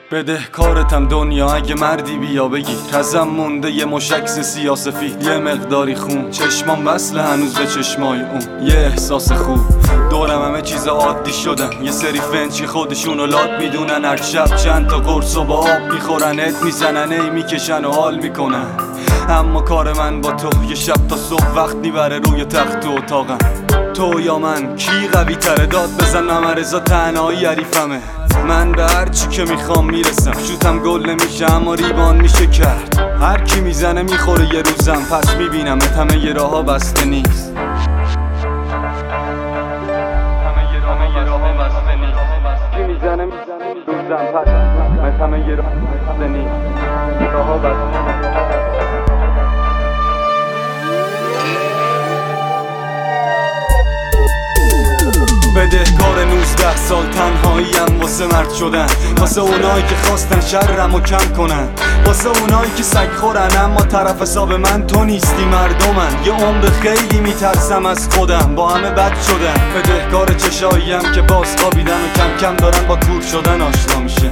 بدهکارتم دنیا اگه مردی بیا بگی ازم مونده یه مشکس سیاسفید، یه مقداری خون، چشمام وصله هنوز به چشمای اون، یه احساس خوب. دورم همه چیز عادی شدن، یه سری فنچی خودشونو لات میدونن، هر شب چند تا قرص و با آب میخورن، ات میزنن ای میکشن و حال میکنن. اما کار من با تو یه شب تا صبح وقت میبره روی تخت تو اتاقم. تو یا من کی قوی تره؟ داد بزنم رضا تنهایی حریفمه. من به هر چی که میخوام میرسم، شوتم گل نمیشه اما ریبان میشه کرد. هر کی میزنه میخوره یه روزم، پس میبینم همه یه راها بسته نیست. کی میزنه روزم، پس همه یه راها بسته نیست. راها بسته نیست. بدهکار 19 سال تنهاییم واسه مرد شدن، واسه اونایی که خواستن شرمو کم کنن، واسه اونایی که سگ خورن اما طرف حساب من تو نیستی مردمن. یه عمر خیلی میترسم از خودم، با همه بد شدم. بدهکار چشاییم که باز خوابیدن و کم کم دارن با کور شدن آشنا میشه.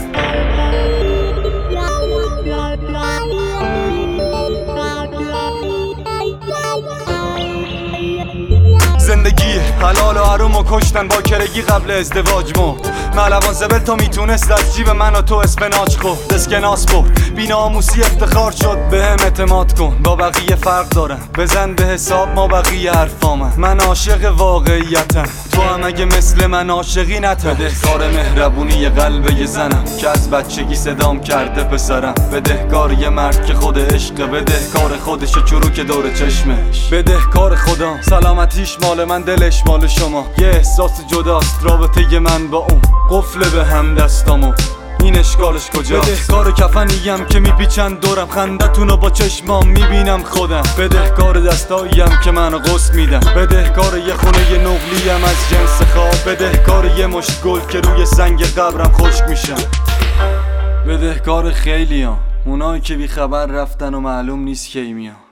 زندگی حلال و حروم و کشتن با کرگی قبل ازدواج مرد. ملوان زبل تا میتونست از جیب من و تو اسفناج خورد، اسکناس برد، بی‌ناموسی افتخار شد. به هم اعتماد کن، با بقیه فرق دارم، بزن به حساب ما بقیه حرفامن. من عاشق واقعیتم، تو هم اگه مثل من عاشقی نترس. بدهکار مهربونی قلب یه زنم که از بچگی صدام کرده پسرم. بدهکار یه مرد که خود عشقه، بدهکار خودش چروک دور چشمش. بدهکار خدا سلامتیش مال من، دلش مال شما. یه احساس جداست رابطه من با اون، قفل به هم دستامو، این اشکالش کجاست؟ بدهکار کفنیم که میپیچن دورم، خندتونو با چشمام میبینم خودم. بدهکار دستاییم که منو غسل میدن، بدهکار یه خونه یه نقلیم از جنس خواب، بدهکار یه مشت گل که روی سنگ قبرم خشک میشن. بدهکار خیلیام، اونایی که بی خبر رفتن و معلوم نیست کی میان.